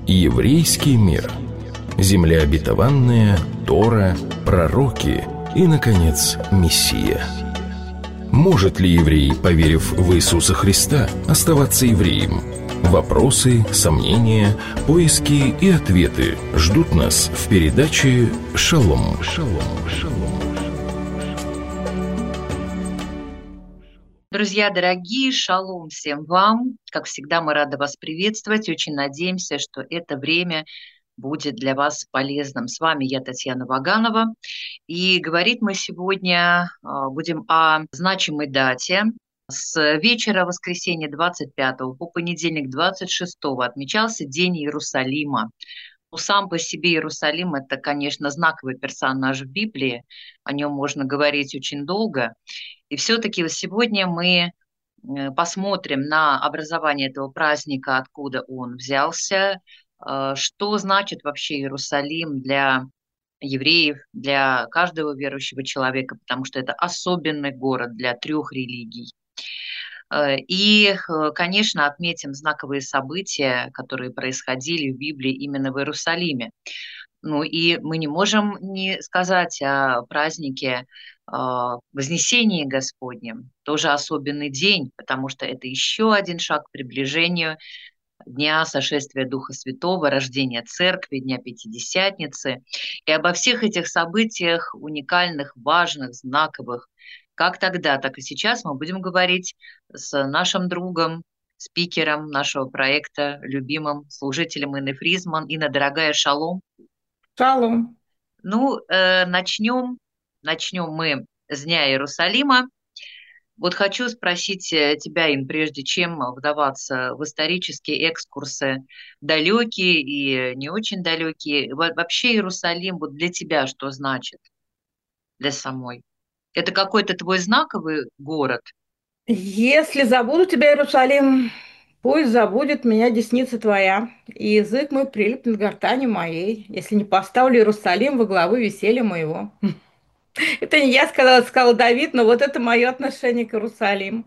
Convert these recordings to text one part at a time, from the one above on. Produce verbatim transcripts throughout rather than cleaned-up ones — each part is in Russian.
Еврейский мир. Земля обетованная, Тора, пророки и, наконец, Мессия. Может ли еврей, поверив в Иисуса Христа, оставаться евреем? Вопросы, сомнения, поиски и ответы ждут нас в передаче «Шалом». Шалом. Шалом. Друзья дорогие, шалом всем вам. Как всегда, мы рады вас приветствовать. Очень надеемся, что это время будет для вас полезным. С вами я, Татьяна Ваганова. И говорить мы сегодня будем о значимой дате. С вечера воскресенья двадцать пятого по понедельник двадцать шестого отмечался День Иерусалима. Ну, сам по себе Иерусалим – это, конечно, знаковый персонаж в Библии. О нем можно говорить очень долго. И все-таки сегодня мы посмотрим на образование этого праздника, откуда он взялся, что значит вообще Иерусалим для евреев, для каждого верующего человека, потому что это особенный город для трех религий. И, конечно, отметим знаковые события, которые происходили в Библии именно в Иерусалиме. Ну и мы не можем не сказать о празднике Вознесения Господнем, тоже особенный день, потому что это еще один шаг к приближению Дня Сошествия Духа Святого, рождения Церкви, Дня Пятидесятницы. И обо всех этих событиях, уникальных, важных, знаковых, как тогда, так и сейчас мы будем говорить с нашим другом, спикером нашего проекта, любимым служителем Инны Фризман. Инна, дорогая, шалом. Шалом. Ну, э, начнем, начнем мы с Дня Иерусалима. Вот хочу спросить тебя, Ин, прежде чем вдаваться в исторические экскурсы, далекие и не очень далекие, вообще Иерусалим вот для тебя что значит, для самой? Это какой-то твой знаковый город? Если забуду тебя, Иерусалим, пусть забудет меня десница твоя, и язык мой прилипнет к гортани моей, если не поставлю Иерусалим во главы веселья моего. Это не я сказала, это сказал Давид, но вот это мое отношение к Иерусалиму.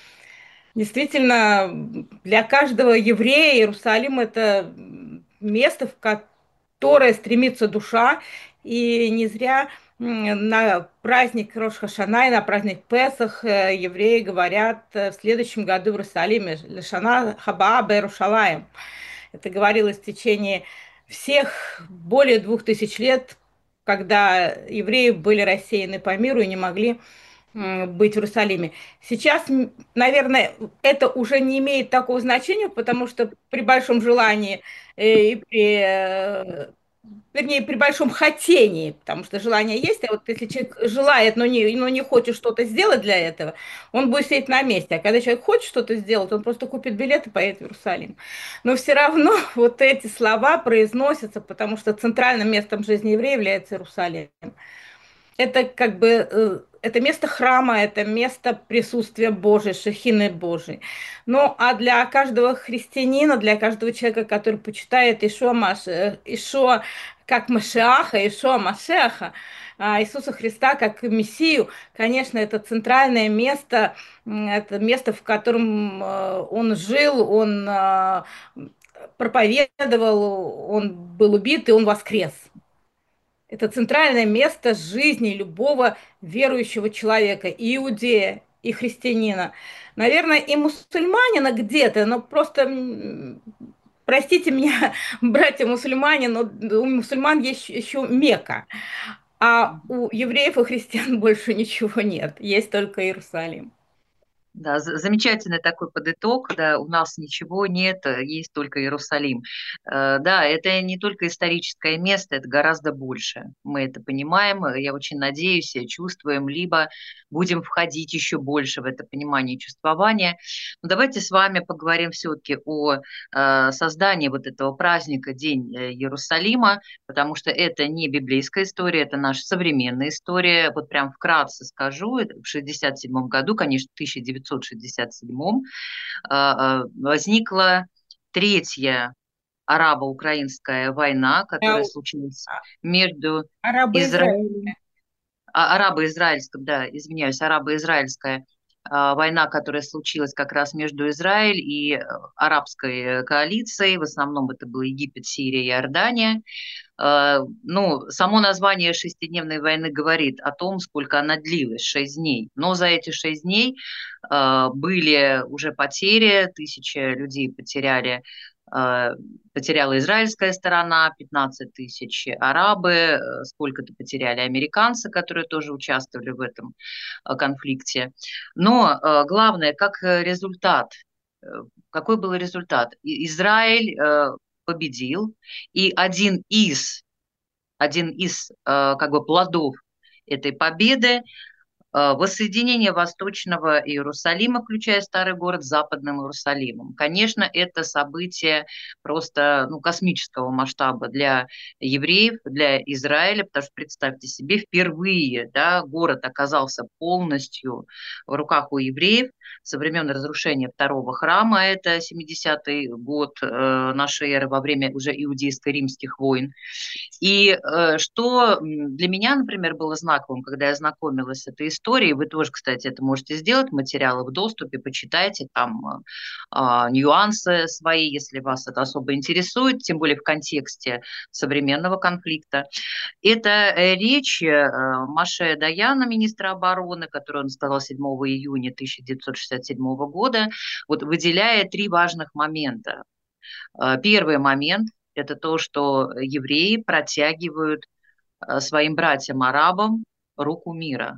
Действительно, для каждого еврея Иерусалим – это место, в которое стремится душа, и не зря на праздник Рош ха-Шана и на праздник Песах евреи говорят в следующем году в Иерусалиме «Лешана хаба бе-Иерушалаим». Это говорилось в течение всех более двух тысяч лет, когда евреи были рассеяны по миру и не могли быть в Иерусалиме. Сейчас, наверное, это уже не имеет такого значения, потому что при большом желании и при, вернее, при большом хотении, потому что желание есть, а вот если человек желает, но не, но не хочет что-то сделать для этого, он будет сидеть на месте. А когда человек хочет что-то сделать, он просто купит билет и поедет в Иерусалим. Но все равно вот эти слова произносятся, потому что центральным местом жизни еврея является Иерусалим. Это как бы это место храма, это место присутствия Божьей, шехины Божьей. Ну, а для каждого христианина, для каждого человека, который почитает Ишуа, Маш... Ишуа как Машиаха, Ишуа Машеха, Иисуса Христа как Мессию, конечно, это центральное место, это место, в котором он жил, он проповедовал, он был убит и он воскрес. Это центральное место жизни любого верующего человека, и иудея, и христианина. Наверное, и мусульманина где-то, но просто, простите меня, братья-мусульмане, но у мусульман есть еще Мекка, а у евреев и христиан больше ничего нет, есть только Иерусалим. Да, замечательный такой подыток, да, у нас ничего нет, есть только Иерусалим. Да, это не только историческое место, это гораздо больше. Мы это понимаем, я очень надеюсь, чувствуем, либо будем входить еще больше в это понимание и чувствование. Но давайте с вами поговорим все-таки о создании вот этого праздника День Иерусалима, потому что это не библейская история, это наша современная история. Вот прям вкратце скажу, в шестьдесят седьмом году, конечно, тысяча девятьсот шестьдесят седьмом возникла третья арабо-украинская война, которая случилась между Израилем, арабо-израильская, да, извиняюсь, арабо-израильская война, которая случилась как раз между Израиль и арабской коалицией, в основном это был Египет, Сирия и Иордания. Ну, само название шестидневной войны говорит о том, сколько она длилась, шесть дней. Но за эти шесть дней были уже потери, тысячи людей потеряли, потеряла израильская сторона, пятнадцать тысяч арабы, сколько-то потеряли американцы, которые тоже участвовали в этом конфликте. Но главное, как результат, какой был результат? Израиль победил, и один из, один из как бы плодов этой победы воссоединение Восточного Иерусалима, включая старый город, с Западным Иерусалимом. Конечно, это событие просто ну, космического масштаба для евреев, для Израиля, потому что, представьте себе, впервые да, город оказался полностью в руках у евреев со времен разрушения второго храма, это семидесятый год э, нашей эры, во время уже иудейско-римских войн. И э, что для меня, например, было знаковым, когда я знакомилась с этой историей, вы тоже, кстати, это можете сделать, материалы в доступе, почитайте там э, нюансы свои, если вас это особо интересует, тем более в контексте современного конфликта. Это э, речь э, Моше Даяна, министра обороны, которую он сказал седьмого июня тысяча девятьсот шестьдесят седьмого года, вот выделяя три важных момента. Э, первый момент – это то, что евреи протягивают своим братьям-арабам руку мира.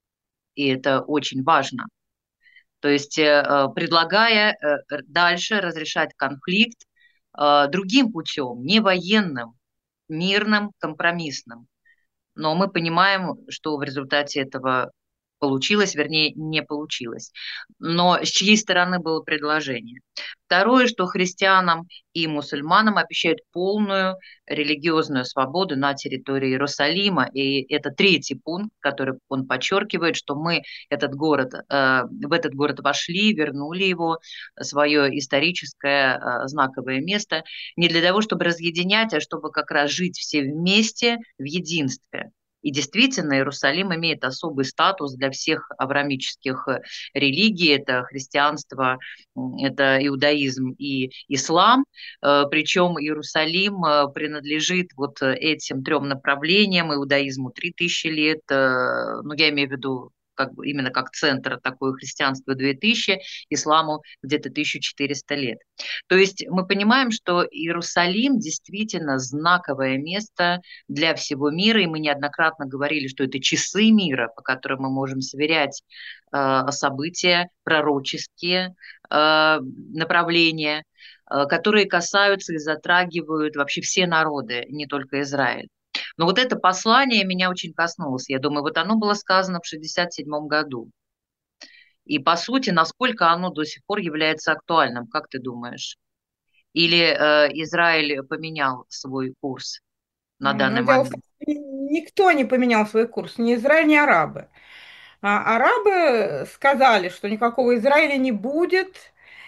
И это очень важно. То есть предлагая дальше разрешать конфликт другим путем, не военным, мирным, компромиссным. Но мы понимаем, что в результате этого получилось, вернее, не получилось. Но с чьей стороны было предложение? Второе, что христианам и мусульманам обещают полную религиозную свободу на территории Иерусалима. И это третий пункт, который он подчеркивает, что мы этот город, э, в этот город вошли, вернули его, свое историческое э, знаковое место, не для того, чтобы разъединять, а чтобы как раз жить все вместе в единстве. И действительно, Иерусалим имеет особый статус для всех авраамических религий. Это христианство, это иудаизм и ислам. Причем Иерусалим принадлежит вот этим трем направлениям. Иудаизму три тысячи лет, ну, я имею в виду как бы именно как центр такое христианство две тысячи, исламу где-то тысяча четыреста лет. То есть мы понимаем, что Иерусалим действительно знаковое место для всего мира, и мы неоднократно говорили, что это часы мира, по которым мы можем сверять э, события пророческие, э, направления, э, которые касаются и затрагивают вообще все народы, не только Израиль. Но вот это послание меня очень коснулось. Я думаю, вот оно было сказано в шестьдесят седьмом году. И, по сути, насколько оно до сих пор является актуальным, как ты думаешь? Или э, Израиль поменял свой курс на данный Ну, дело в момент? том, что никто не поменял свой курс, ни Израиль, ни арабы. А арабы сказали, что никакого Израиля не будет,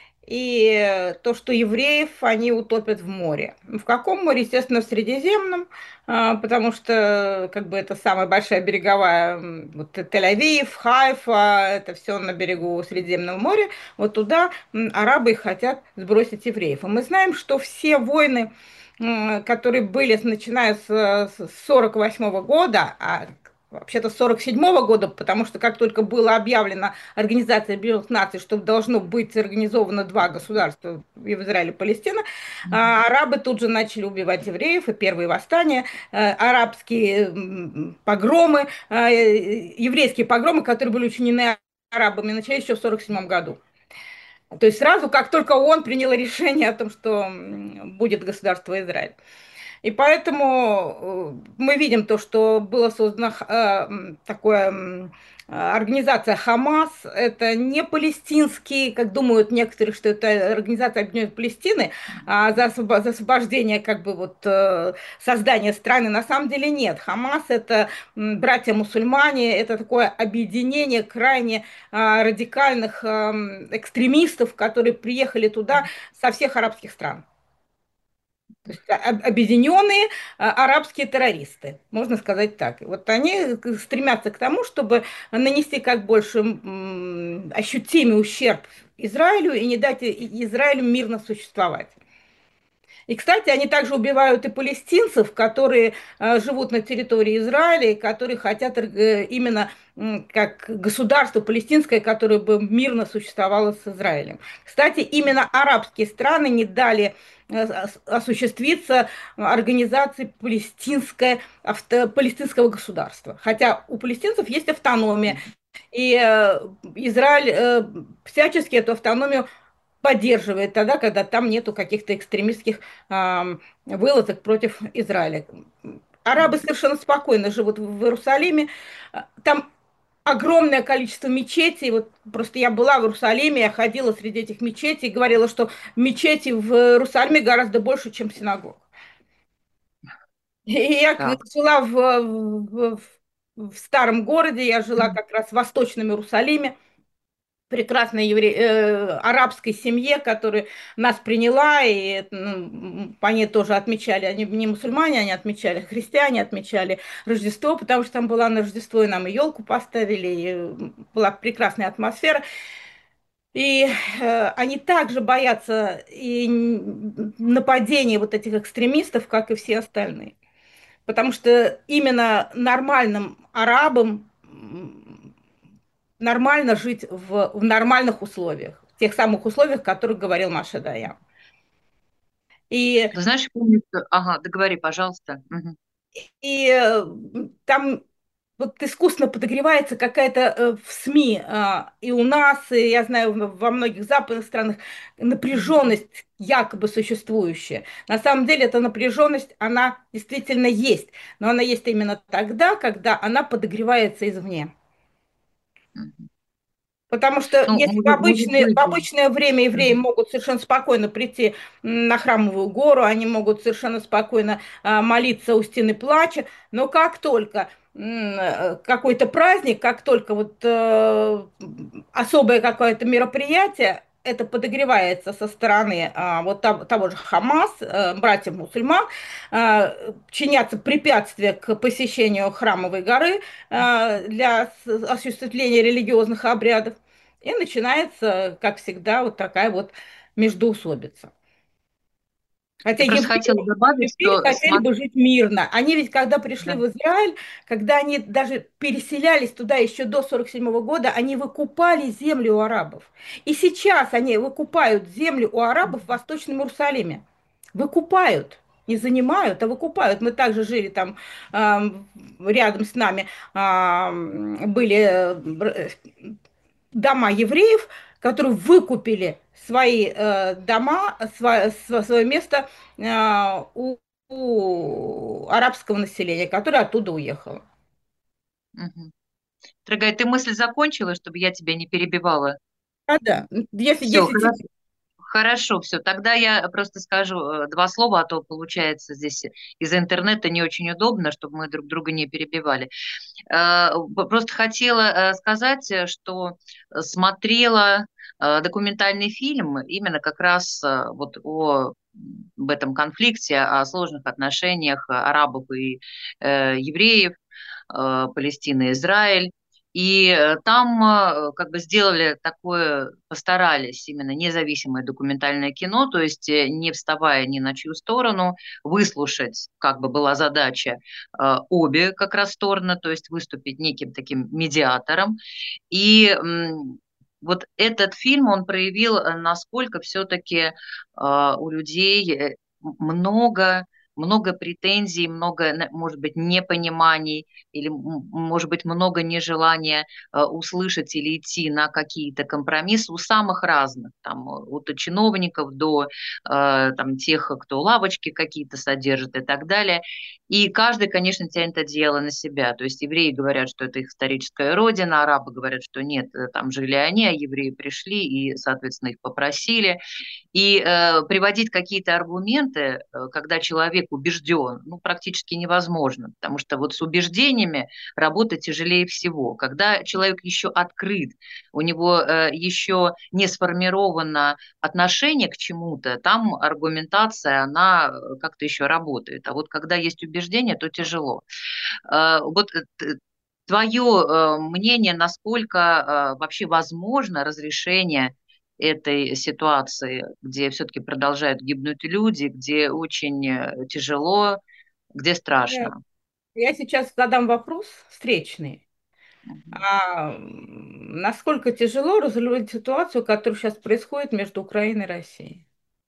и то, что евреев они утопят в море. В каком море? Естественно, в Средиземном, а, потому что как бы это самая большая береговая, м, вот Тель-Авив, Хайфа, это все на берегу Средиземного моря. Вот туда м, арабы хотят сбросить евреев. И мы знаем, что все войны, м, которые были начиная с сорок восьмого года, а вообще-то с сорок седьмого года, потому что как только было объявлено Организацией Объединенных Наций, что должно быть организовано два государства, в Израиле и Палестина, а арабы тут же начали убивать евреев, и первые восстания, э, арабские м, погромы, э, еврейские погромы, которые были учинены арабами, начались еще в сорок седьмом году. То есть сразу, как только он принял решение о том, что м, будет государство Израиль. И поэтому э, мы видим то, что было создано э, такое организация Хамас. Это не палестинский, как думают некоторые, что это организация Объединенной Палестины, а за, освоб... за освобождение, как бы вот э, создания страны. На самом деле нет. Хамас это братья-мусульмане, это такое объединение крайне э, радикальных э, экстремистов, которые приехали туда со всех арабских стран. То есть объединенные арабские террористы, можно сказать так. Вот они стремятся к тому, чтобы нанести как больше ощутимый ущерб Израилю и не дать Израилю мирно существовать. И, кстати, они также убивают и палестинцев, которые э, живут на территории Израиля, и которые хотят э, именно э, как государство палестинское, которое бы мирно существовало с Израилем. Кстати, именно арабские страны не дали э, осуществиться организации палестинское, авто, палестинского государства. Хотя у палестинцев есть автономия, и э, Израиль э, всячески эту автономию поддерживает тогда, когда там нету каких-то экстремистских э, вылазок против Израиля. Арабы совершенно спокойно живут в Иерусалиме. Там огромное количество мечетей. Вот просто я была в Иерусалиме, я ходила среди этих мечетей и говорила, что мечети в Иерусалиме гораздо больше, чем синагог. И я Так. жила в, в, в старом городе, я жила как раз в Восточном Иерусалиме, прекрасной евре... э, арабской семье, которая нас приняла, и ну, они тоже отмечали, они не мусульмане, они отмечали, христиане отмечали Рождество, потому что там была на Рождество, и нам и елку поставили, и была прекрасная атмосфера. И э, они также боятся и нападений вот этих экстремистов, как и все остальные. Потому что именно нормальным арабам нормально жить в, в нормальных условиях, в тех самых условиях, о которых говорил Маша Даян. И, Ты знаешь, помню, что... Ага, договори, пожалуйста. Угу. и э, там вот искусственно подогревается какая-то э, в СМИ, э, и у нас, и я знаю, во многих западных странах напряженность якобы существующая. На самом деле эта напряженность, она действительно есть, но она есть именно тогда, когда она подогревается извне. Угу. Потому что Ну, если в может, может обычное, быть, в да. обычное время евреи Мгм. могут совершенно спокойно прийти на Храмовую гору, они могут совершенно спокойно а, молиться у стены плача, но как только м, э, какой-то праздник, как только вот э, особое какое-то мероприятие, это подогревается со стороны а, вот того, того же Хамас, э, братьев мусульман, а, чинятся препятствия к посещению Храмовой горы а, для с- осуществления религиозных обрядов. И начинается, как всегда, вот такая вот междоусобица. Хотя Я просто евреи, хотела добавить, евреи что хотели смотри, бы жить мирно. Они ведь, когда пришли да. в Израиль, когда они даже переселялись туда еще до сорок седьмого года, они выкупали землю у арабов. И сейчас они выкупают землю у арабов в Восточном Иерусалиме. Выкупают. Не занимают, а выкупают. Мы также жили там э, рядом с нами, э, были э, дома евреев, которые выкупили свои э, дома, свое, свое место э, у, у арабского населения, которое оттуда уехало. Мгм. Дорогая, ты мысль закончила, чтобы я тебя не перебивала? А, да, если, Все, если тебе... хорошо. Хорошо, все. Тогда я просто скажу э, два слова, а то получается здесь из-за интернета не очень удобно, чтобы мы друг друга не перебивали. Э, б- Просто хотела э, сказать, э, что э, смотрела э, документальный фильм именно как раз э, вот о м, об этом конфликте, о сложных отношениях э, арабов и э, евреев, э, Палестина и Израиль. И э, там э, как бы сделали такое, постарались именно независимое документальное кино, то есть э, не вставая ни на чью сторону, выслушать, как бы была задача, э, обе как раз стороны, то есть выступить неким таким медиатором. И м, вот этот фильм, он проявил, э, насколько все-таки у людей э, много много претензий, много, на- может быть, непониманий или, м, может быть, много нежелания э, услышать или идти на какие-то компромиссы у самых разных, там, э, от чиновников до э, там, тех, кто лавочки какие-то содержит и так далее. И каждый, конечно, тянет одеяло на себя. То есть евреи говорят, что это их историческая родина, арабы говорят, что нет, э, там жили они, а евреи пришли и, соответственно, их попросили. И э, приводить какие-то аргументы, э, когда человек убежден, ну, практически невозможно, потому что вот с убеждениями работать тяжелее всего. Когда человек еще открыт, у него э, еще не сформировано отношение к чему-то, там аргументация, она э, как-то еще работает. А вот когда есть убеждение, то тяжело. Э, вот э, т- твое э, мнение, насколько э, вообще возможно разрешение этой ситуации, где все-таки продолжают гибнуть люди, где очень э, тяжело, где Я, страшно. я сейчас задам вопрос встречный. Мгм. А м, насколько тяжело разрулить ситуацию, которая сейчас происходит между Украиной и Россией?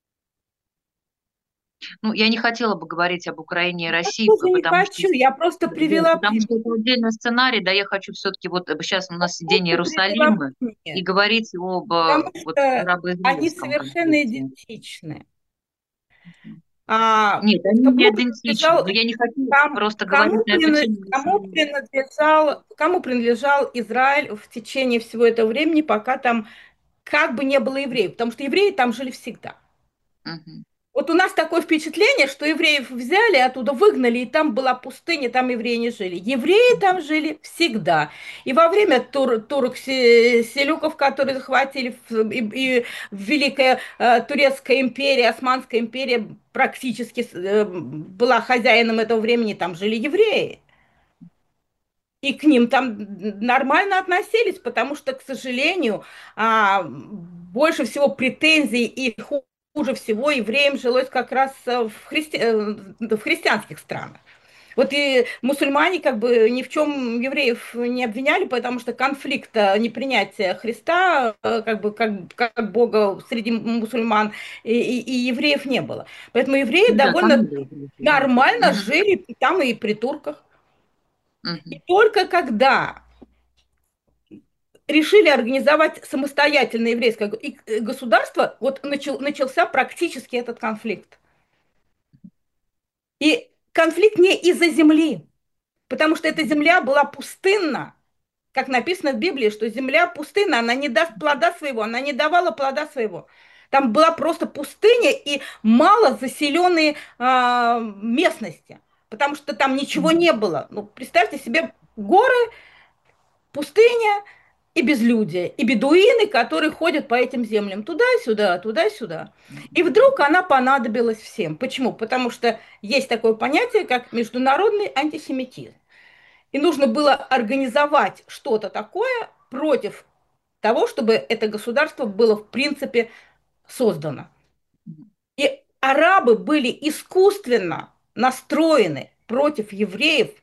Ну, я не хотела бы говорить об Украине и Я России, п- тоже не потому что, хочу, я просто да, привела потому пример. что это отдельный сценарий, да, я хочу все-таки вот сейчас у нас день Просто привела Иерусалима и пример. говорить об Потому э, вот что они арабо-израильском совершенно конфликте. идентичны. А Нет, они не кому идентичны, принадлежал, но я не хочу кам- просто говорить кому, на эту прина- тему. кому Если- принадлежал, кому принадлежал Израиль в течение всего этого времени, пока там как бы не было евреев, потому что евреи там жили всегда. Мгм. Вот у нас такое впечатление, что евреев взяли, оттуда выгнали, и там была пустыня, там евреи не жили. Евреи там жили всегда. И во время тур, турок се- селюков, которые захватили, в- и, и Великая э, Турецкая империя, Османская империя практически э, была хозяином этого времени, там жили евреи. И к ним там нормально относились, потому что, к сожалению, а, больше всего претензий и ху- хуже всего евреям жилось как раз э, в, христи- э, в христианских странах. Вот и мусульмане как бы ни в чем евреев не обвиняли, потому что конфликта непринятия Христа э, как бы как, как Бога среди мусульман и, и- и евреев не было. Поэтому евреи Да, там довольно не было причины. нормально Мгм. жили и там и при турках. И Мгм. только когда решили организовать самостоятельное еврейское государство, вот начал, начался практически этот конфликт. И конфликт не из-за земли, потому что эта земля была пустынна, как написано в Библии, что земля пустынна, она не даст плода своего, она не давала плода своего. Там была просто пустыня и мало заселенные э, местности, потому что там ничего не было. Ну, представьте себе горы, пустыня и безлюдие, и бедуины, которые ходят по этим землям туда-сюда, туда-сюда. И вдруг она понадобилась всем. Почему? Потому что есть такое понятие, как международный антисемитизм. И нужно было организовать что-то такое против того, чтобы это государство было в принципе создано. И арабы были искусственно настроены против евреев,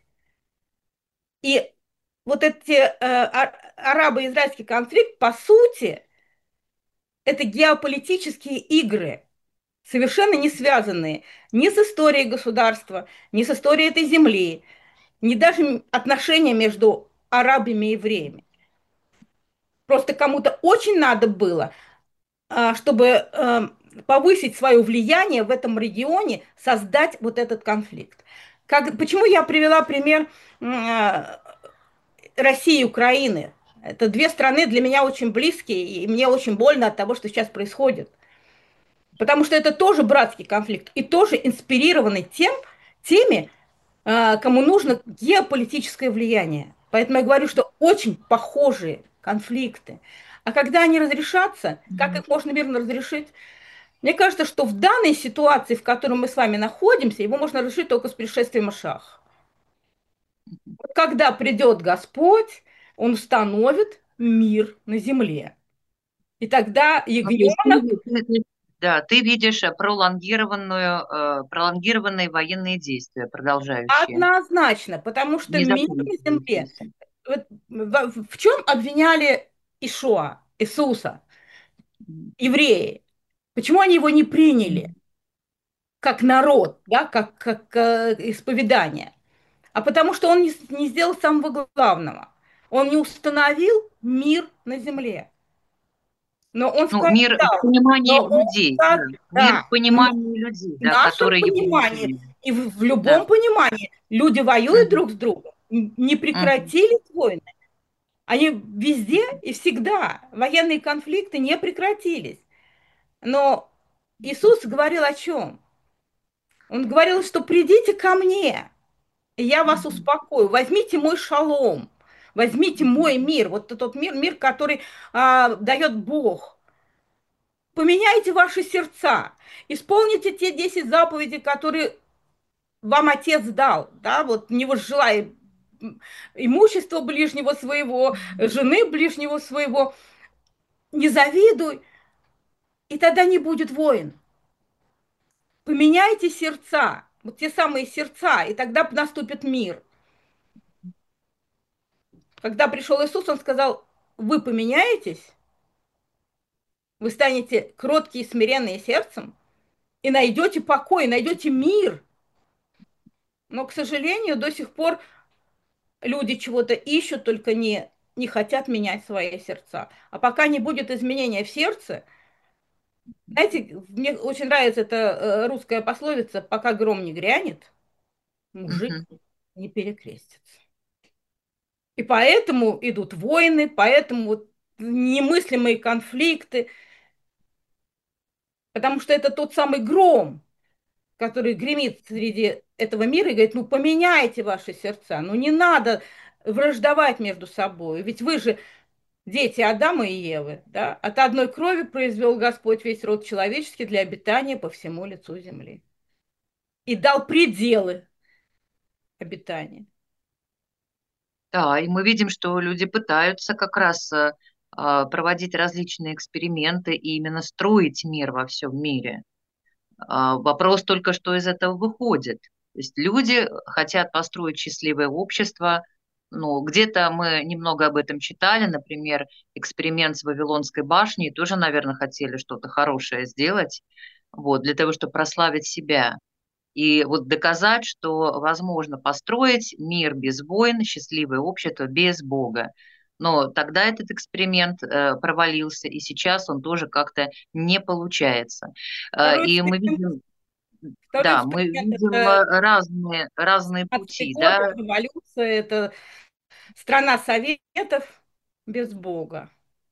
и вот эти э, а- арабо-израильский конфликт, по сути, это геополитические игры, совершенно не связанные ни с историей государства, ни с историей этой земли, ни даже отношения между арабами и евреями. Просто кому-то очень надо было, а, чтобы э, повысить свое влияние в этом регионе, создать вот этот конфликт. Как, почему я привела пример э, России и Украины? Это две страны для меня очень близкие, и мне очень больно от того, что сейчас происходит. Потому что это тоже братский конфликт и тоже инспирированный тем, теми, э, кому нужно геополитическое влияние. Поэтому я говорю, что очень похожие конфликты. А когда они разрешатся, как их можно мирно разрешить? Мне кажется, что в данной ситуации, в которой мы с вами находимся, его можно решить только с пришествием Машаха. Вот когда придет Господь, Он установит мир на земле. И тогда Ну, то есть ты, ягненок ты- ты- да, ты видишь э, пролонгированную, э, пролонгированные военные действия, продолжающие, однозначно, потому что не мир на земле. закончившиеся. Вот в, в чем обвиняли Ишуа, Иисуса, Мгм. евреи? Почему они его не приняли как народ, да, как, как э, исповедание? А потому что он не, не сделал самого главного. Он не установил мир на земле. Но он Ну, мир в сказал, понимании но он людей, да. сказал, Мир в да, понимании людей, в да, нашем которые его понимании населяют. и в, в Да. любом понимании люди воюют Мгм. друг с другом, не Мгм. прекратились войны. Они везде и всегда, военные конфликты не прекратились. Но Иисус говорил о чем? Он говорил, что придите ко мне, и я вас Мгм. успокою. Возьмите мой шалом, возьмите Мгм. мой мир, вот тот мир, мир, который а, дает Бог. Поменяйте ваши сердца, исполните те десять заповедей, которые вам отец дал, да, вот не возжелай имущество ближнего своего, жены ближнего своего, не завидуй, и тогда не будет войн. Поменяйте сердца, вот те самые сердца, и тогда наступит мир. Когда пришел Иисус, он сказал, вы поменяетесь, вы станете кроткие и смиренные сердцем, и найдете покой, найдете мир. Но, к сожалению, до сих пор люди чего-то ищут, только не, не хотят менять свои сердца. А пока не будет изменения в сердце, знаете, мне очень нравится эта э, русская пословица, пока гром не грянет, мужик Мгм. не перекрестится. И поэтому идут войны, поэтому вот немыслимые конфликты, потому что это тот самый гром, который гремит среди этого мира и говорит, ну поменяйте ваши сердца, ну не надо враждовать между собой, ведь вы же дети Адама и Евы, да? От одной крови произвел Господь весь род человеческий для обитания по всему лицу земли. И дал пределы обитания. Да, и мы видим, что люди пытаются как раз э, а, проводить различные эксперименты и именно строить мир во всем мире. А, Вопрос только, что из этого выходит. То есть люди хотят построить счастливое общество. Ну, где-то мы немного об этом читали, например, эксперимент с Вавилонской башней, тоже, наверное, хотели что-то хорошее сделать, вот, для того, чтобы прославить себя. И вот доказать, что возможно построить мир без войн, счастливое общество без Бога. Но тогда этот эксперимент э, провалился, и сейчас он тоже как-то не получается. Э, Второй и мы эксперимент, видим, второй да, мы эксперимент видим это э, разные, разные двадцатый пути, год, да, это революция, это страна советов без Бога.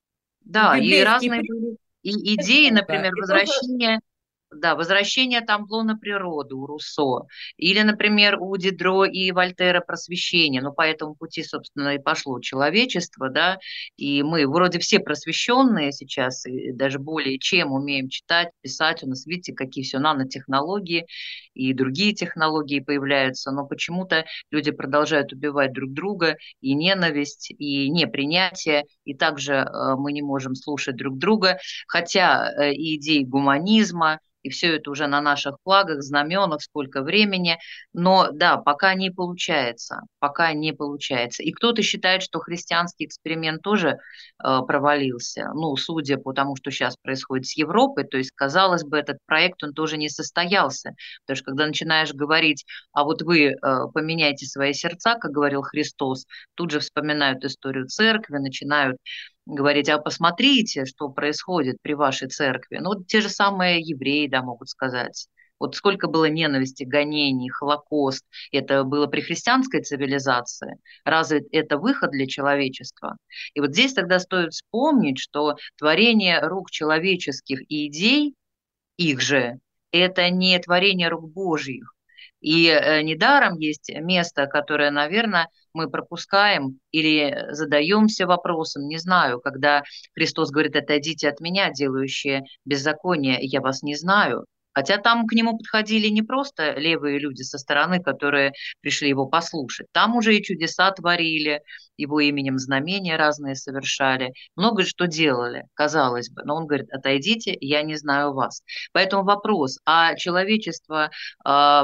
да, и Библейские разные принципы были и без идеи, Бога. например, И тоже возвращения. Да, «Возвращение Тампло на природу» у Руссо. Или, например, у Дидро и Вольтера «Просвещение». Ну, по этому пути, собственно, и пошло человечество, да. И мы вроде все просвещенные сейчас, и даже более чем умеем читать, писать. У нас, видите, какие все нанотехнологии и другие технологии появляются. Но почему-то люди продолжают убивать друг друга, и ненависть, и непринятие. И также э, мы не можем слушать друг друга. Хотя э, и идеи гуманизма, и все это уже на наших флагах, знаменах, сколько времени. Но да, пока не получается, пока не получается. И кто-то считает, что христианский эксперимент тоже э, провалился. Ну, судя по тому, что сейчас происходит с Европой, то есть, казалось бы, этот проект, он тоже не состоялся. Потому что когда начинаешь говорить, а вот вы э, поменяйте свои сердца, как говорил Христос, тут же вспоминают историю церкви, начинают говорить, а посмотрите, что происходит при вашей церкви. Ну, вот те же самые евреи, да, могут сказать. Вот сколько было ненависти, гонений, Холокост. Это было при христианской цивилизации. Разве это выход для человечества? И вот здесь тогда стоит вспомнить, что творение рук человеческих и идей, их же, это не творение рук Божьих. И э, недаром есть место, которое, наверное, мы пропускаем или задаемся вопросом, не знаю, когда Христос говорит, отойдите от меня, делающие беззаконие, я вас не знаю. Хотя там к нему подходили не просто левые люди со стороны, которые пришли его послушать. Там уже и чудеса творили, его именем знамения разные совершали, много что делали, казалось бы. Но он говорит, отойдите, я не знаю вас. Поэтому вопрос, а человечество, э,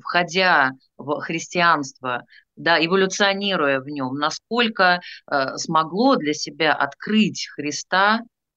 входя в христианство, да, эволюционируя в нем, насколько э, смогло для себя открыть Христа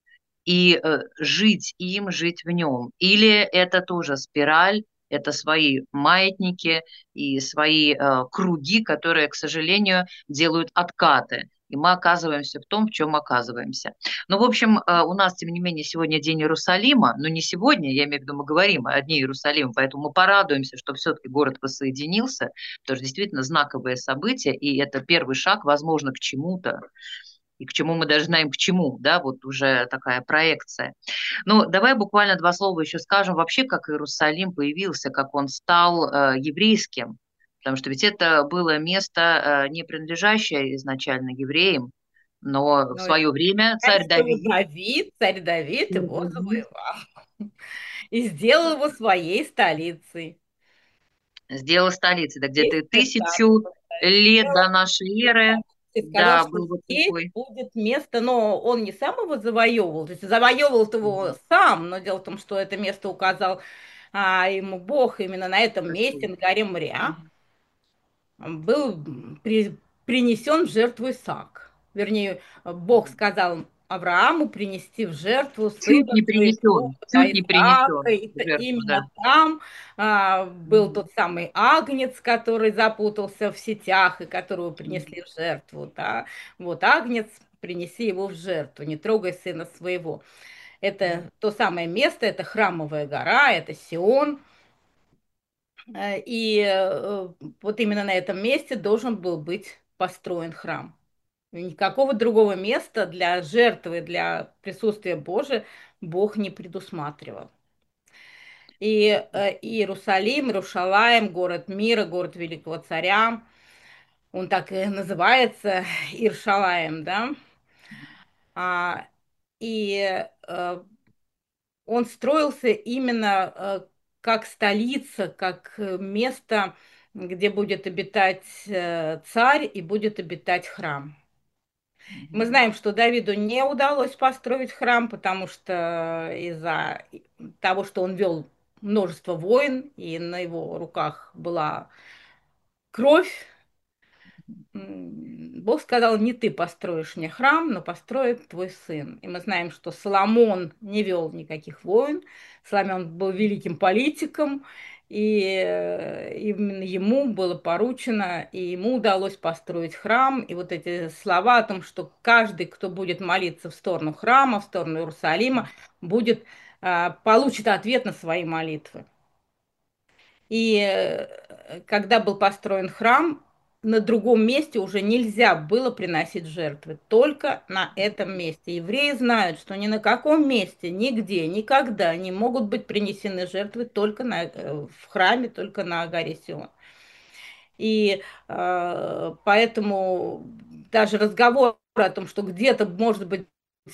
и э, жить им, жить в нем? Или это тоже спираль, это свои маятники и свои э, круги, которые, к сожалению, делают откаты. и мы оказываемся в том, в чем оказываемся. Ну, в общем, э, у нас, тем не менее, сегодня День Иерусалима, но не сегодня, я имею в виду, мы говорим о Дне Иерусалима, поэтому мы порадуемся, что все-таки город воссоединился, потому что действительно знаковое событие, и это первый шаг, возможно, к чему-то, и к чему мы даже знаем, к чему, да, вот уже такая проекция. Ну, давай буквально два слова еще скажем вообще, как Иерусалим появился, как он стал э, еврейским, потому что ведь это было место, э, не принадлежащее изначально евреям, но в Но свое время знаете, царь что Давид. Давид, царь Давид его Мгм. завоевал и сделал его своей столицей. Сделал столицей, да, где-то Естественно, да, тысячу лет сделал, до нашей эры, и сказал, да, что был вот здесь такой. будет место, но он не сам его завоевывал, то есть завоевывал его Мгм. сам, но дело в том, что это место указал а, ему Бог именно на этом месте, Господи. на горе Моря, Мгм. был при- принесен в жертву Исаак. Вернее, Бог Мгм. сказал Аврааму принести в жертву Чуть сына не своего, принесен, да, чуть не Исаака. принесен И в т- жертву, да. именно там а, был Мгм. тот самый агнец, который запутался в сетях и которого Мгм. принесли в жертву. Да. Вот агнец, принеси его в жертву, не трогай сына своего. Мгм. Это то самое место, это храмовая гора, это Сион. Э, И э, вот именно на этом месте должен был быть построен храм. Никакого другого места для жертвы, для присутствия Божия Бог не предусматривал. И э, Иерусалим, Иерушалаем, город мира, город великого царя, он так и называется, Иршалаем, да. А, и э, он строился именно э, как столица, как э, место, где будет обитать э, царь и будет обитать храм. Мы Мгм. знаем, что Давиду не удалось построить храм, потому что из-за того, что он вел множество войн, и на его руках была кровь, м, Бог сказал, не ты построишь мне храм, но построит твой сын. И мы знаем, что Соломон не вел никаких войн, Соломон был великим политиком, и э, именно ему было поручено, и ему удалось построить храм. И вот эти слова о том, что каждый, кто будет молиться в сторону храма, в сторону Иерусалима, будет, а, получит ответ на свои молитвы. И э, когда был построен храм, на другом месте уже нельзя было приносить жертвы, только на этом месте. Евреи знают, что ни на каком месте, нигде, никогда не могут быть принесены жертвы только на, э, в храме, только на горе Сион. И э, поэтому даже разговор о том, что где-то может быть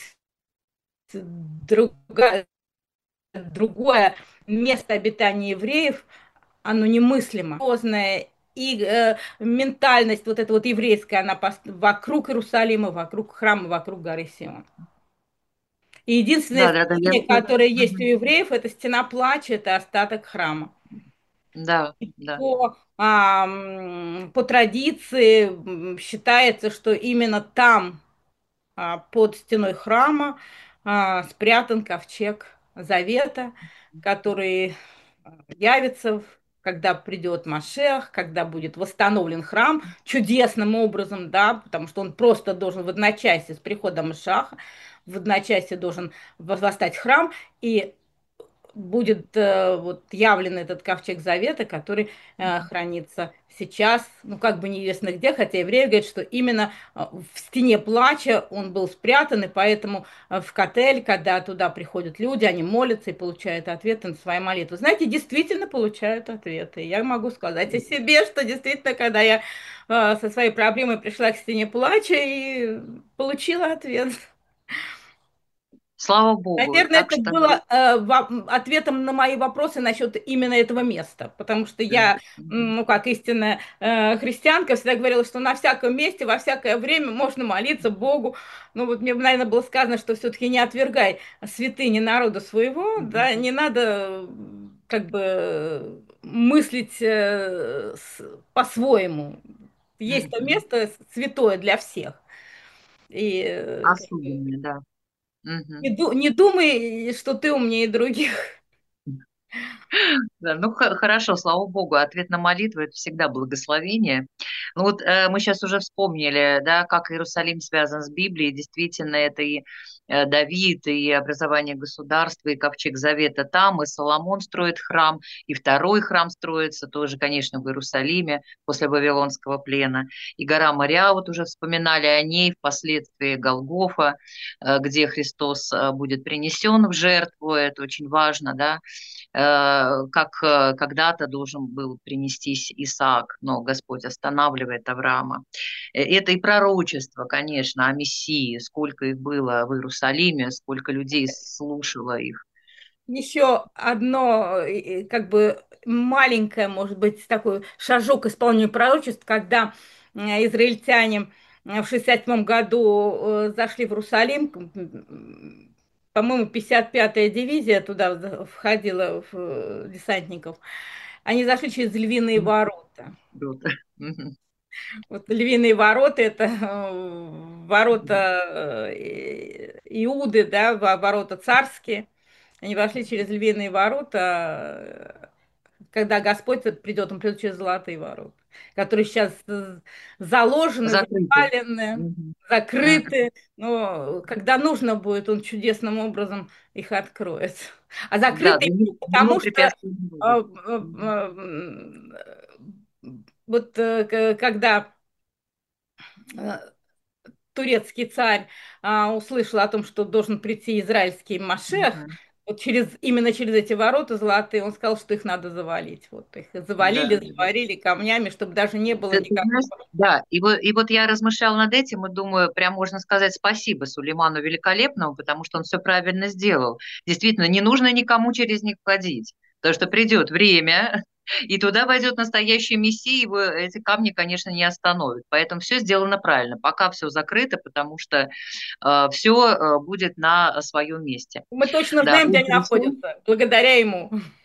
другая, другое место обитания евреев, оно немыслимо. Поздное и э, ментальность вот эта вот еврейская, она пос- вокруг Иерусалима, вокруг храма, вокруг горы Сион. И единственное Да, да, да, я здание, всё- которое есть у Мгм. евреев, это стена плача, это остаток храма. Да, да. По, а, м, по традиции м, считается, что именно там, а, под стеной храма, а, спрятан ковчег Завета, который а, явится, когда придет Машех, когда будет восстановлен храм чудесным образом, да, потому что он просто должен в одночасье с приходом Машаха, в одночасье должен восстать храм, и будет э, вот явлен этот ковчег завета, который э, хранится сейчас, ну как бы неизвестно где, хотя евреи говорят, что именно э, в стене плача он был спрятан, и поэтому э, в Котель, когда туда приходят люди, они молятся и получают ответы на свои молитвы. Знаете, действительно получают ответы. Я могу сказать о себе, что действительно, когда я э, со своей проблемой пришла к стене плача и получила ответ. Слава Богу. Наверное, Так это что было э, во- ответом на мои вопросы насчет именно этого места, потому что да. я, Мгм. м, ну, как истинная э, христианка, всегда говорила, что на всяком месте, во всякое время можно молиться Богу. Ну, вот мне, наверное, было сказано, что все-таки не отвергай святыни народа своего, да, Мгм. не надо м, как бы мыслить э, с- по-своему. Есть то Мгм. место святое для всех. И э, как бы Особенные, да. не, Мгм. ду- не думай, что ты умнее других. Да, ну х- хорошо, слава Богу, ответ на молитву это всегда благословение. Ну вот э, мы сейчас уже вспомнили, да, как Иерусалим связан с Библией. Действительно, это и э, Давид, и образование государства, и ковчег Завета там, и Соломон строит храм, и второй храм строится тоже, конечно, в Иерусалиме после Вавилонского плена. И гора Мориа, вот уже вспоминали о ней, впоследствии Голгофа, э, где Христос э, будет принесен в жертву, это очень важно, да, э, как э, когда-то должен был принестись Исаак, но Господь останавливает Авраама. Э, Это и пророчество, конечно, о Мессии, сколько их было в Иерусалиме, сколько людей слушало их. Еще одно, э, э, как бы маленькое, может быть, такой шажок к исполнению пророчеств, когда э, израильтяне э, в шестьдесят седьмом году э, зашли в Иерусалим, м, по-моему, пятьдесят пятая дивизия туда в- входила, в э, десантников, они зашли через львиные ворота. Круто. Мгм. Вот львиные ворота — это э, ворота э, Иуды, да, во- ворота царские. Они вошли через львиные ворота, э, когда Господь придет, он придет через золотые ворота, которые сейчас э, заложены, Закрыто. завалены, Мгм. Мгм. закрыты, но когда нужно будет, он чудесным образом их откроет. А Да, закрыты для именно них, для него потому, что препятствий не э, будет. э, Мгм. э, вот э, к- когда э, турецкий царь а, услышал о том, что должен прийти израильский Машех, Мгм. вот через, именно через эти ворота золотые, он сказал, что их надо завалить. Вот их Да, завалили, да. заварили камнями, чтобы даже не было Ты, ты знаешь, никакого... да, и вот, и вот я размышляла над этим и думаю, прям можно сказать спасибо Сулейману Великолепному, потому что он все правильно сделал. Действительно, не нужно никому через них ходить, потому что придет время, и туда войдет настоящий мессия, его эти камни, конечно, не остановят. Поэтому все сделано правильно. Пока все закрыто, потому что все будет на своем месте. Мы точно Да, знаем, где он они пришел. находятся, благодаря ему.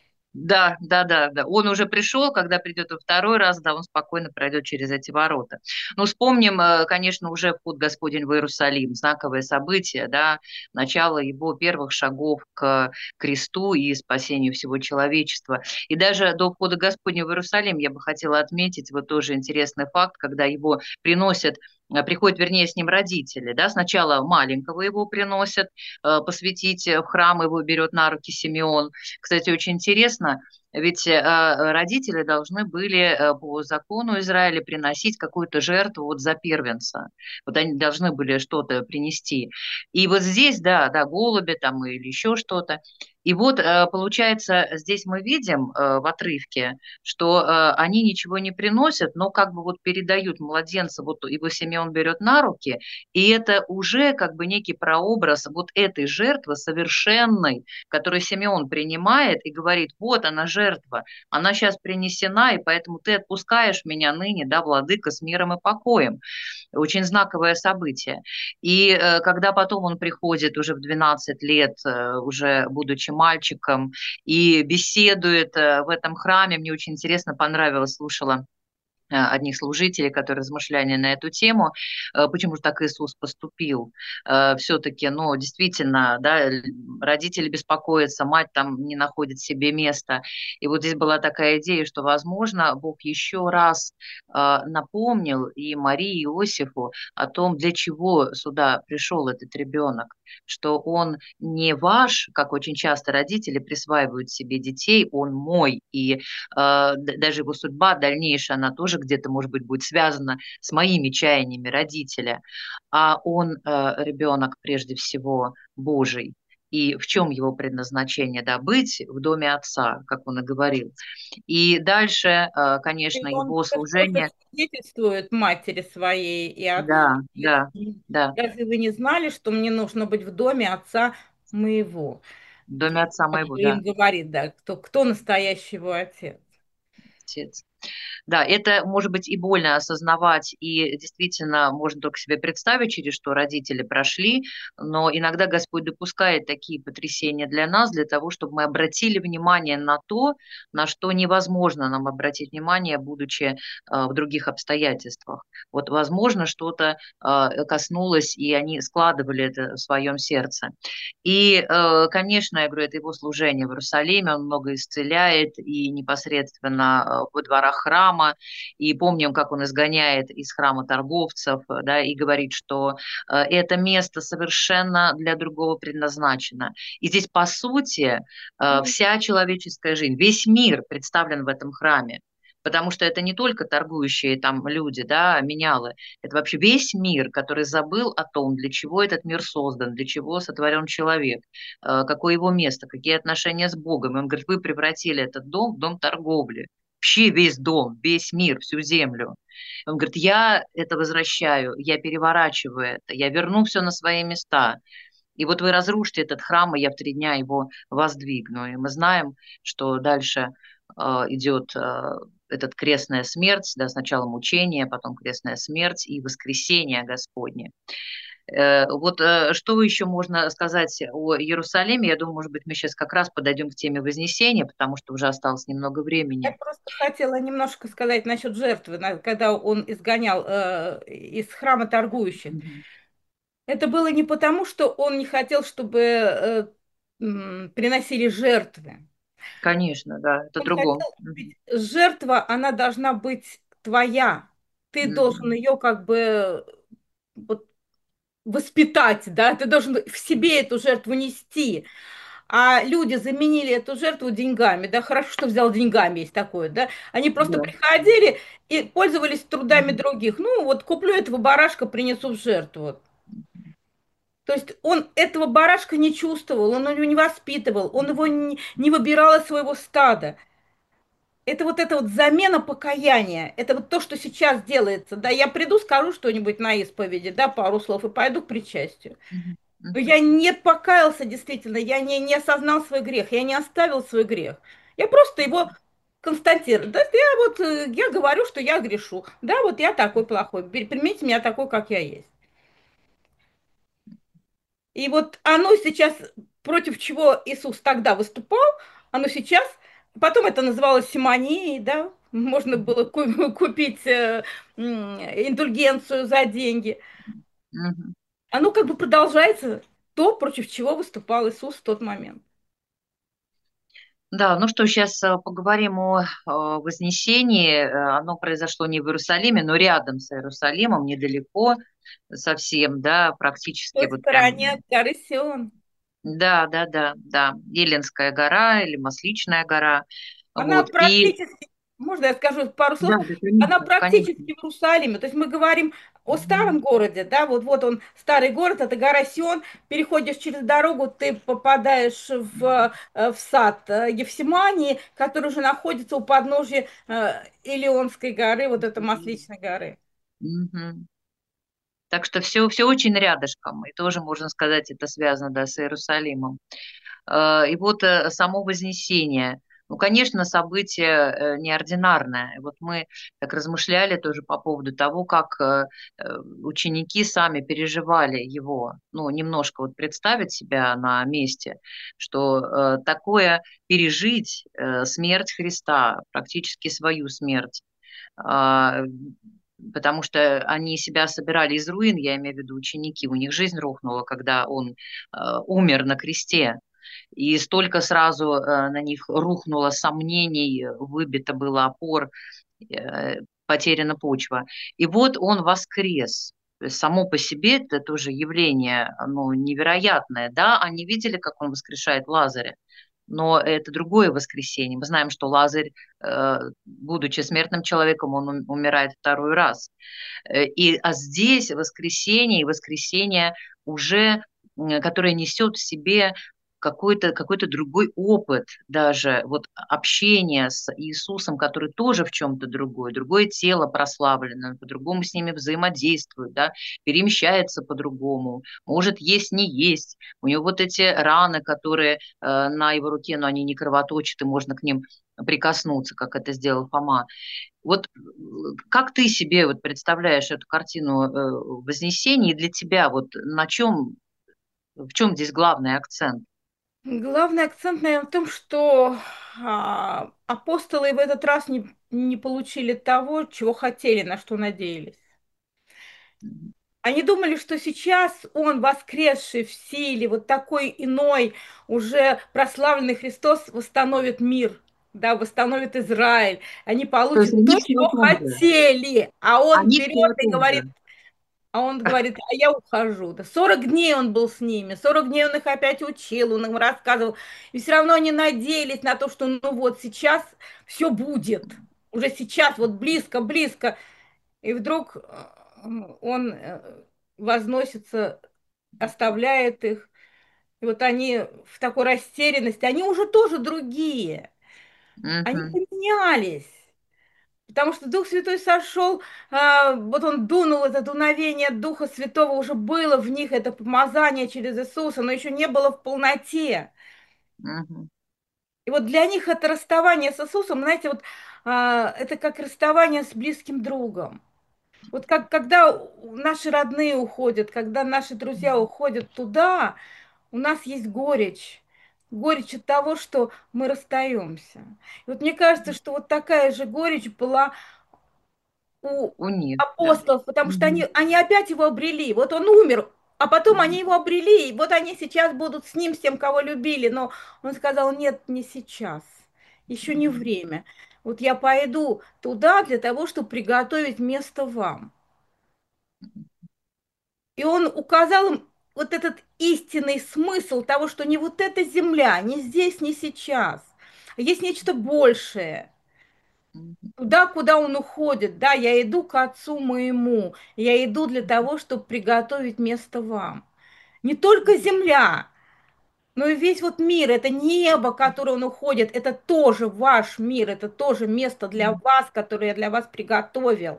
Да, да, да, да. Он уже пришел, когда придет во второй раз, да, он спокойно пройдет через эти ворота. Но вспомним, э, конечно, уже вход Господень в Иерусалим, знаковое событие, да, начало его первых шагов к кресту и спасению всего человечества. И даже до входа Господня в Иерусалим я бы хотела отметить вот тоже интересный факт, когда его приносят э, приходят, вернее, с ним родители, да, сначала маленького его приносят э, посвятить в храм, его берет на руки Симеон. Кстати, очень интересно, ведь э, родители должны были э, по закону Израиля приносить какую-то жертву вот за первенца. Вот они должны были что-то принести. И вот здесь, да, да, голуби там или еще что-то. И вот, э, получается, здесь мы видим э, в отрывке, что э, они ничего не приносят, но как бы вот передают младенца, вот его Симеон берет на руки, и это уже как бы некий прообраз вот этой жертвы совершенной, который Симеон принимает и говорит, вот она жертва, она сейчас принесена, и поэтому ты отпускаешь меня ныне, да, владыка, с миром и покоем. Очень знаковое событие. И э, когда потом он приходит уже в двенадцать лет, э, уже будучи мальчиком, и беседует э, в этом храме, мне очень интересно понравилось, слушала э, одних служителей, которые размышляли на эту тему, э, почему же так Иисус поступил. Все-таки, ну, действительно, да, родители беспокоятся, мать там не находит себе места. И вот здесь была такая идея, что, возможно, Бог еще раз э, напомнил и Марии, и Иосифу о том, для чего сюда пришел этот ребенок, что он не ваш, как очень часто родители присваивают себе детей, он мой, и э, даже его судьба дальнейшая, она тоже где-то, может быть, будет связана с моими чаяниями родителя, а он э, ребенок прежде всего Божий. И в чем его предназначение? Да, быть в доме отца, как он и говорил. И дальше, э, И конечно, он его просто служение. свидетельствует матери своей и отцу. Да, да, да, Разве вы не знали, что мне нужно быть в доме отца моего? в доме отца Как моего, бы да, им говорит, да, кто, кто настоящий его отец. отец. Да, это может быть и больно осознавать, и действительно можно только себе представить, через что родители прошли, но иногда Господь допускает такие потрясения для нас, для того, чтобы мы обратили внимание на то, на что невозможно нам обратить внимание, будучи э, в других обстоятельствах. Вот, возможно, что-то э, коснулось, и они складывали это в своем сердце. И, э, конечно, я говорю, это его служение в Иерусалиме, он много исцеляет, и непосредственно э, во дворах храма, храма, и помним, как он изгоняет из храма торговцев, да, и говорит, что э, это место совершенно для другого предназначено. И здесь, по сути, э, Ну, вся человеческая жизнь, весь мир представлен в этом храме. Потому что это не только торгующие там люди, да, менялы, это вообще весь мир, который забыл о том, для чего этот мир создан, для чего сотворен человек, э, какое его место, какие отношения с Богом. И он говорит, вы превратили этот дом в дом торговли. Вообще весь дом, весь мир, всю землю. Он говорит, я это возвращаю, я переворачиваю это, я верну все на свои места. И вот вы разрушите этот храм, и я в три дня его воздвигну. И мы знаем, что дальше э, идет э, этот крестная смерть, да, сначала мучение, потом крестная смерть и воскресение Господне. Э, вот э, что еще можно сказать о Иерусалиме? Я думаю, может быть, мы сейчас как раз подойдем к теме Вознесения, потому что уже осталось немного я времени. просто хотела немножко сказать насчет жертвы, на- когда он изгонял э, из храма торгующих. Мгм. Это было не потому, что он не хотел, чтобы э, м, приносили жертвы. Конечно, да, это Он другом. хотел, Мгм. ведь жертва, она должна быть твоя. Ты должен Мгм. ее как бы вот воспитать, да, ты должен в себе эту жертву нести. А люди заменили эту жертву деньгами, да, хорошо, что взял деньгами, есть такое, да. Они просто Да. приходили и пользовались трудами Мгм. других. Ну, вот куплю этого барашка, принесу в жертву. То есть он этого барашка не чувствовал, он его не воспитывал, он его не, не выбирал из своего стада. Это вот эта вот замена покаяния, это вот то, что сейчас делается. Да, я приду, скажу что-нибудь на исповеди, да, пару слов, и пойду к причастию. Мгм. Но Мгм. я не покаялся действительно, я не, не осознал свой грех, я не оставил свой грех. Я просто его констатирую. Да, я вот, э, я говорю, что я грешу. Да, вот я такой плохой, При- примите меня такой, как я есть. И вот оно сейчас, против чего Иисус тогда выступал, оно сейчас, потом это называлось симонией, да, можно было ку- купить э, м, индульгенцию за деньги. Мгм. Оно как бы продолжается то, против чего выступал Иисус в тот момент. Да, ну что, сейчас поговорим о, о Вознесении. Э, Оно произошло не в Иерусалиме, но рядом с Иерусалимом, недалеко совсем, да, В практически той вот стороне прям, горы Сион. да, да, да, да, Елинская гора или Масличная гора, Она вот, и, практически, можно я скажу пару да, слов, да, она конечно, практически конечно. в Иерусалиме. То есть мы говорим о Мгм. старом городе, да, вот, вот он, старый город, это гора Сион, переходишь через дорогу, ты попадаешь в, э, в сад э, Гефсимании, который уже находится у подножия э, Илионской горы, вот это Масличной горы. Мгм. Так что все, все очень рядышком, и тоже, можно сказать, это связано, да, с Иерусалимом. Э, И вот э, само Вознесение. Ну, конечно, событие э, неординарное. Вот мы так размышляли тоже по поводу того, как э, э, ученики сами переживали его. Ну, немножко вот представить себя на месте, что э, такое пережить э, смерть Христа, практически свою смерть, а, потому что они себя собирали из руин, я имею в виду ученики, у них жизнь рухнула, когда он э, умер на кресте. И столько сразу э, на них рухнуло сомнений, выбито было опор, э, потеряна почва. И вот он воскрес. То есть само по себе это тоже явление, оно невероятное. Да, они видели, как он воскрешает Лазаря, но это другое воскресенье. Мы знаем, что Лазарь, э, будучи смертным человеком, он ум- умирает второй раз. Э, И, а здесь воскресенье, и воскресенье уже, м, которое несет в себе какой-то какой другой опыт даже, вот общения с Иисусом, который тоже в чем-то другой, другое тело прославлено, по-другому с ними взаимодействует, да, перемещается по-другому, может есть, не есть. У него вот эти раны, которые э, на его руке, но они не кровоточат, и можно к ним прикоснуться, как это сделал Фома. Вот э, как ты себе вот представляешь эту картину э, Вознесения, и для тебя вот на чем, в чем здесь главный акцент? Главный акцент, наверное, в том, что а, апостолы в этот раз не, не получили того, чего хотели, на что надеялись. Мгм. Они думали, что сейчас он, воскресший в силе, вот такой иной, уже прославленный Христос, восстановит мир да, восстановит Израиль, они То есть получат они то, все о что том же. хотели, а он Они все берет о и том говорит, же. а он говорит, а я ухожу. Да сорок дней он был с ними, сорок дней он их опять учил, он им рассказывал. И все равно они надеялись на то, что ну вот сейчас все будет. Уже сейчас, вот близко-близко. И вдруг э, он э, возносится, оставляет их. И вот они в такой растерянности, они уже тоже другие. Они Мгм. поменялись. Потому что Дух Святой сошел, а, вот он дунул, это дуновение Духа Святого уже было в них, это помазание через Иисуса, но еще не было в полноте. Мгм. И вот для них это расставание с Иисусом, знаете, вот а, это как расставание с близким другом. Вот как когда у- наши родные уходят, когда наши друзья уходят туда, у нас есть горечь. Горечь от того, что мы расстаемся. И вот мне кажется, что вот такая же горечь была у У них, да. апостолов, потому что Мгм. они, они опять его обрели. Вот он умер, а потом Мгм. они его обрели, и вот они сейчас будут с ним, с тем, кого любили. Но он сказал, нет, не сейчас, еще не Мгм. время. Вот я пойду туда для того, чтобы приготовить место вам. И он указал им вот этот истинный смысл того, что не вот эта земля, не здесь, не сейчас, а есть нечто большее. Мгм. Туда, куда он уходит, да, я иду к отцу моему, я иду для того, чтобы приготовить место вам. Не только земля, но и весь вот мир, это небо, которое он уходит, это тоже ваш мир, это тоже место для вас, которое я для вас приготовил.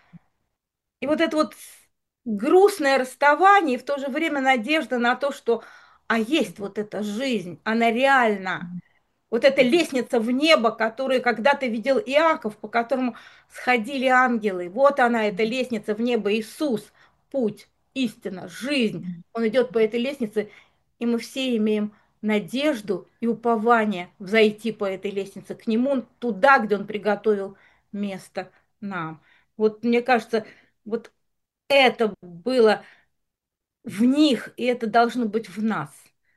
И вот это вот грустное расставание, и в то же время надежда на то, что а есть вот эта жизнь, она реальна. Вот эта лестница в небо, которую когда-то видел Иаков, по которому сходили ангелы. Вот она, эта лестница в небо. Иисус, путь, истина, жизнь. Он идет по этой лестнице, и мы все имеем надежду и упование взойти по этой лестнице к Нему, туда, где Он приготовил место нам. Вот мне кажется, вот это было в них, и это должно быть в нас.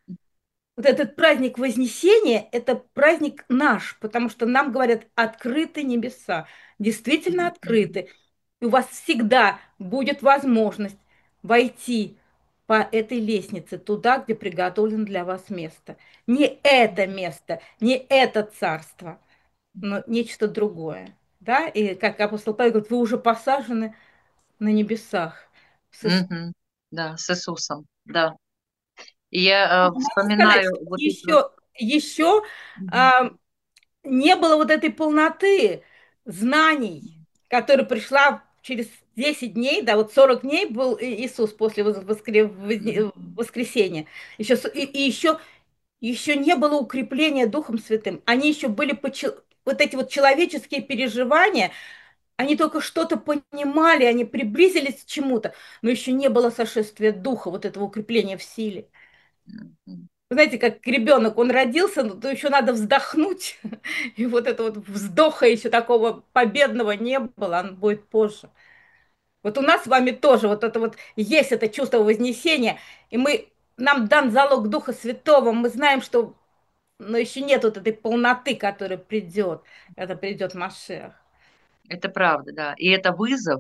Вот этот праздник Вознесения – это праздник наш, потому что нам говорят, открыты небеса, действительно Мгм. открыты. И у вас всегда будет возможность войти по этой лестнице туда, где приготовлено для вас место. Не это место, не это царство, но нечто другое. Да? И как апостол Павел говорит, вы уже посажены на небесах. С Иисусом. Мгм. Да, с Иисусом, да. И я э, Могу сказать, вспоминаю что вот эти вот. еще, еще Мгм. а, не было вот этой полноты знаний, которая пришла через десять дней, да, вот сорок дней был И- Иисус после воз- воскре- возне- Мгм. воскресения. Еще, с- и, и еще, еще не было укрепления Духом Святым. Они еще были, почел- вот эти вот человеческие переживания, они только что-то понимали, они приблизились к чему-то, но еще не было сошествия Духа, вот этого укрепления в силе. Мгм. Вы знаете, как ребенок, он родился, но то еще надо вздохнуть. И вот этого вот вздоха еще такого победного не было, он будет позже. Вот у нас с вами тоже вот это вот есть это чувство вознесения, и мы, нам дан залог Духа Святого, мы знаем, что но еще нет вот этой полноты, которая придет, когда придет Машех. Это правда, да. И это вызов,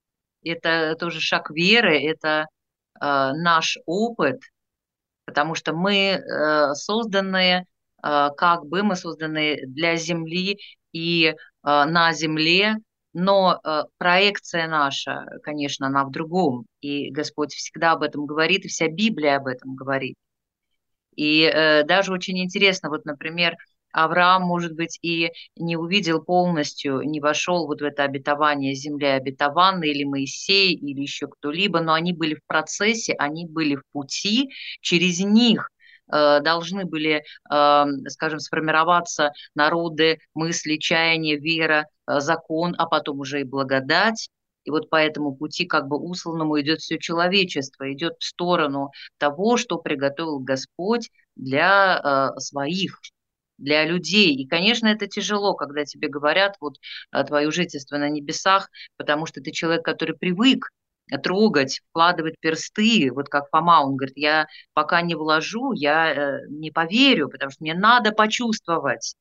это тоже шаг веры, это э, наш опыт, потому что мы э, созданы, э, как бы мы созданы для Земли и э, на Земле, но э, проекция наша, конечно, она в другом, и Господь всегда об этом говорит, и вся Библия об этом говорит. И э, даже очень интересно, вот, например, Авраам, может быть, и не увидел полностью, не вошел вот в это обетование земли обетованной, или Моисей, или еще кто-либо, но они были в процессе, они были в пути, через них э, должны были, э, скажем, сформироваться народы, мысли, чаяния, вера, э, закон, а потом уже и благодать. И вот по этому пути как бы усланному идет все человечество, идет в сторону того, что приготовил Господь для э, своих, для людей. И, конечно, это тяжело, когда тебе говорят вот э, твое жительство на небесах, потому что ты человек, который привык трогать, вкладывать персты, вот как Фома, он говорит, я пока не вложу, я э, не поверю, потому что мне надо почувствовать.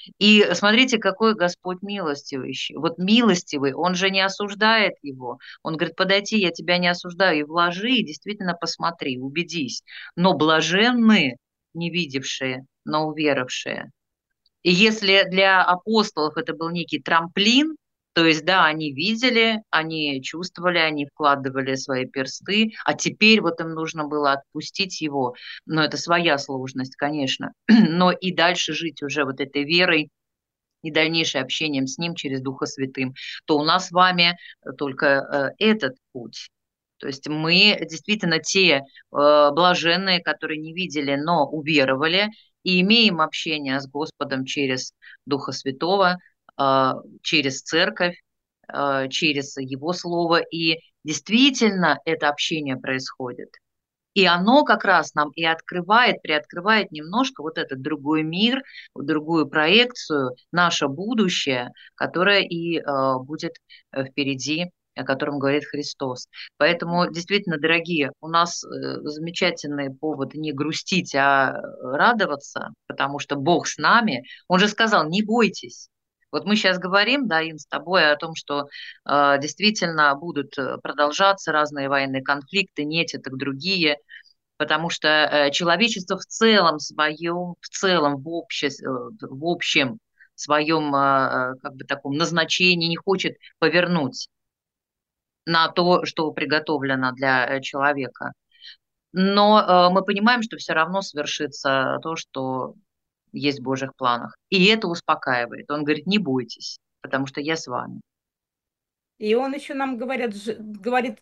И смотрите, какой Господь милостивый. Вот милостивый, Он же не осуждает его. Он говорит, подойди, я тебя не осуждаю, и вложи, и действительно посмотри, убедись. Но блаженны, не видевшие, но уверовавшие. И если для апостолов это был некий трамплин, то есть, да, они видели, они чувствовали, они вкладывали свои персты, а теперь вот им нужно было отпустить его, но это своя сложность, конечно, но и дальше жить уже вот этой верой и дальнейшее общением с Ним через Духа Святым, то у нас с вами только э, этот путь. То есть мы действительно те э, блаженные, которые не видели, но уверовали, и имеем общение с Господом через Духа Святого, э, через Церковь, э, через Его Слово. И действительно это общение происходит. И оно как раз нам и открывает, приоткрывает немножко вот этот другой мир, другую проекцию, наше будущее, которое и э, будет впереди, о котором говорит Христос. Поэтому, действительно, дорогие, у нас э, замечательный повод не грустить, а радоваться, потому что Бог с нами. Он же сказал, не бойтесь. Вот мы сейчас говорим, да, Ин, с тобой о том, что э, действительно будут продолжаться разные военные конфликты, не эти, так другие, потому что э, человечество в целом своем, в целом в, обще, в общем своем э, как бы таком назначении не хочет повернуть на то, что приготовлено для человека. Но э, мы понимаем, что все равно свершится то, что есть в Божьих планах. И это успокаивает. Он говорит, не бойтесь, потому что я с вами. И он еще нам говорит, говорит,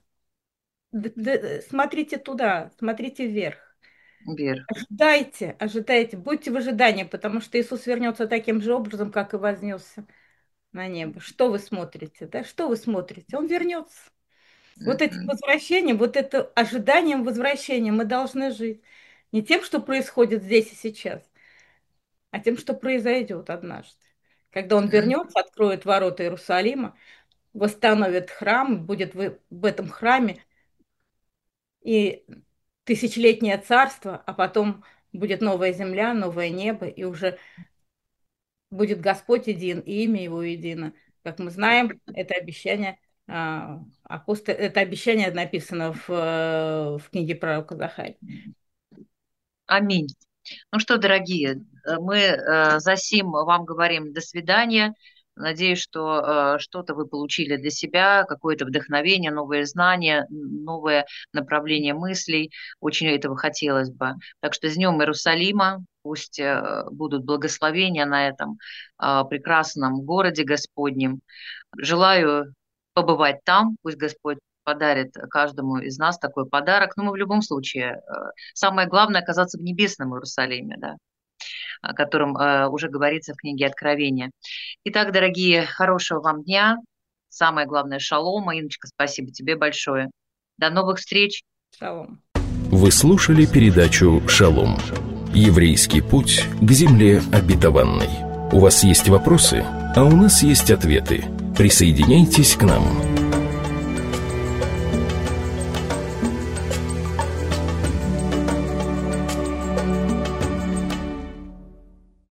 смотрите туда, смотрите вверх. Вверх. Ожидайте, ожидайте, будьте в ожидании, потому что Иисус вернется таким же образом, как и вознесся на небо. Что вы смотрите, да? Что вы смотрите? Он вернется. Вот этим возвращением, вот это ожиданием возвращения мы должны жить. Не тем, что происходит здесь и сейчас, а тем, что произойдет однажды. Когда он вернется, откроет ворота Иерусалима, восстановит храм, будет в, в этом храме и тысячелетнее царство, а потом будет новая земля, новое небо, и уже будет Господь един, и имя Его едино. Как мы знаем, это обещание, апостол, это обещание написано в, в книге пророка Захарии. Аминь. Ну что, дорогие, мы за сим вам говорим до свидания. Надеюсь, что что-то вы получили для себя, какое-то вдохновение, новые знания, новое направление мыслей. Очень этого хотелось бы. Так что с Днем Иерусалима. Пусть будут благословения на этом прекрасном городе Господнем. Желаю побывать там. Пусть Господь подарит каждому из нас такой подарок. Но мы в любом случае, самое главное оказаться в небесном Иерусалиме, да, о котором э, уже говорится в книге Откровения. Итак, дорогие, хорошего вам дня. Самое главное, шалома. Инночка, спасибо тебе большое. До новых встреч. Шалом. Вы слушали передачу «Шалом». Еврейский путь к земле обетованной. У вас есть вопросы, а у нас есть ответы. Присоединяйтесь к нам.